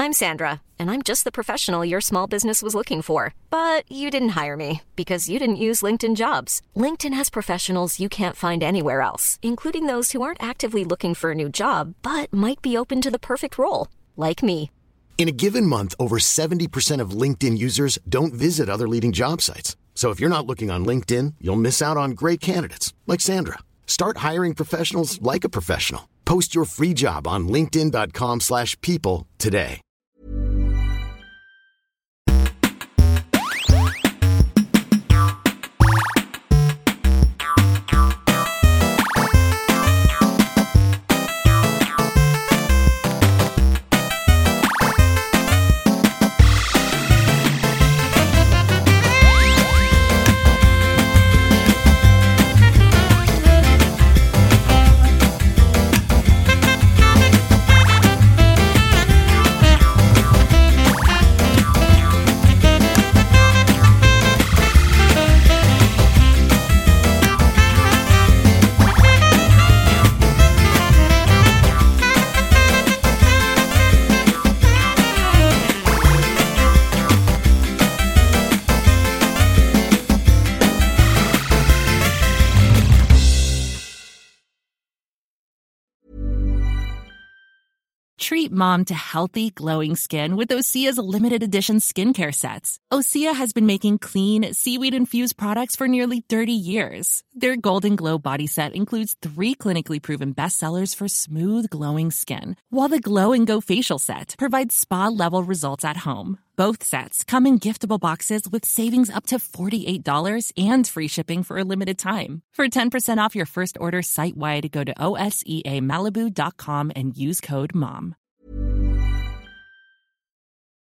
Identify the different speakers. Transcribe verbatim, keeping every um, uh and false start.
Speaker 1: I'm Sandra, and I'm just the professional your small business was looking for. But you didn't hire me because you didn't use LinkedIn Jobs. LinkedIn has professionals you can't find anywhere else, including those who aren't actively looking for a new job, but might be open to the perfect role, like me.
Speaker 2: In a given month, over seventy percent of LinkedIn users don't visit other leading job sites. So if you're not looking on LinkedIn, you'll miss out on great candidates, like Sandra. Start hiring professionals like a professional. Post your free job on linkedin.com slash people today.
Speaker 3: Treat mom to healthy, glowing skin with Osea's limited edition skincare sets. Osea has been making clean, seaweed-infused products for nearly thirty years. Their Golden Glow body set includes three clinically proven bestsellers for smooth, glowing skin, while the Glow and Go facial set provides spa-level results at home. Both sets come in giftable boxes with savings up to forty-eight dollars and free shipping for a limited time. For ten percent off your first order site-wide, go to O S E A Malibu dot com and use code MOM.